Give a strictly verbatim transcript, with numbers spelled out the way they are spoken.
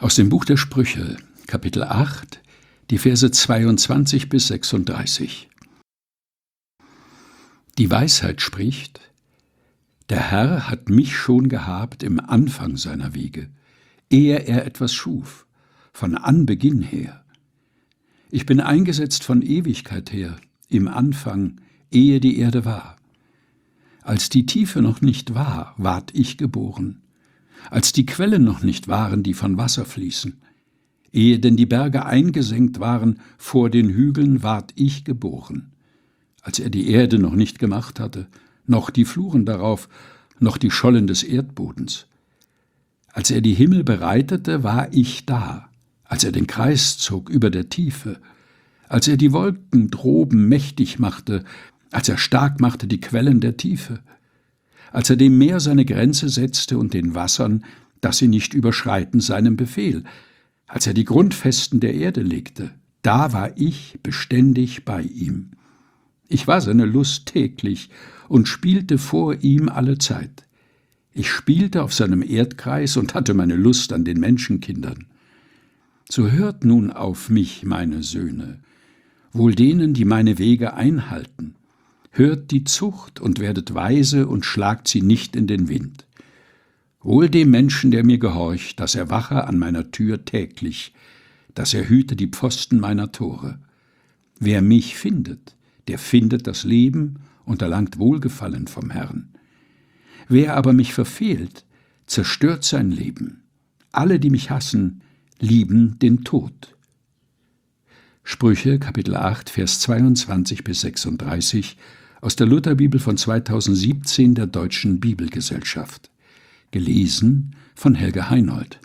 Aus dem Buch der Sprüche, Kapitel acht, die Verse zweiundzwanzig bis sechsunddreißig. Die Weisheit spricht: Der Herr hat mich schon gehabt im Anfang seiner Wege, ehe er etwas schuf, von Anbeginn her. Ich bin eingesetzt von Ewigkeit her, im Anfang, ehe die Erde war. Als die Tiefe noch nicht war, ward ich geboren, als die Quellen noch nicht waren, die von Wasser fließen. Ehe denn die Berge eingesenkt waren, vor den Hügeln ward ich geboren. Als er die Erde noch nicht gemacht hatte, noch die Fluren darauf, noch die Schollen des Erdbodens. Als er die Himmel bereitete, war ich da, als er den Kreis zog über der Tiefe, als er die Wolken droben mächtig machte, als er stark machte die Quellen der Tiefe, als er dem Meer seine Grenze setzte und den Wassern, dass sie nicht überschreiten seinem Befehl, als er die Grundfesten der Erde legte, da war ich beständig bei ihm. Ich war seine Lust täglich und spielte vor ihm alle Zeit. Ich spielte auf seinem Erdkreis und hatte meine Lust an den Menschenkindern. So hört nun auf mich, meine Söhne, wohl denen, die meine Wege einhalten. Hört die Zucht und werdet weise und schlagt sie nicht in den Wind. Wohl dem Menschen, der mir gehorcht, dass er wache an meiner Tür täglich, dass er hüte die Pfosten meiner Tore. Wer mich findet, der findet das Leben und erlangt Wohlgefallen vom Herrn. Wer aber mich verfehlt, zerstört sein Leben. Alle, die mich hassen, lieben den Tod. Sprüche, Kapitel acht, Vers zweiundzwanzig bis sechsunddreißig, aus der Lutherbibel von zweitausendsiebzehn der Deutschen Bibelgesellschaft. Gelesen von Helga Heinold.